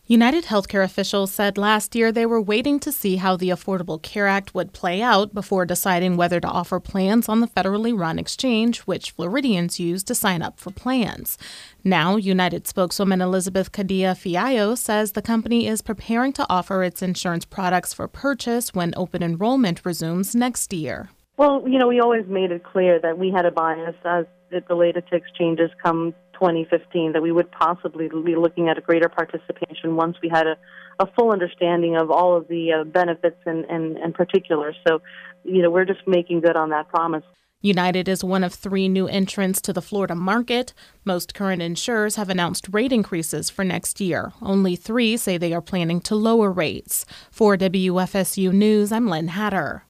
United Healthcare officials said last year they were waiting to see how the Affordable Care Act would play out before deciding whether to offer plans on the federally run exchange, which Floridians use to sign up for plans. Now, United spokeswoman Elizabeth Cadilla-Fiallo says the company is preparing to offer its insurance products for purchase when open enrollment resumes next year. Well, we always made it clear that we had a bias as it related to exchanges come 2015, that we would possibly be looking at a greater participation once we had a full understanding of all of the benefits and particulars. So, we're just making good on that promise. United is one of 3 new entrants to the Florida market. Most current insurers have announced rate increases for next year. Only 3 say they are planning to lower rates. For WFSU News, I'm Lynn Hatter.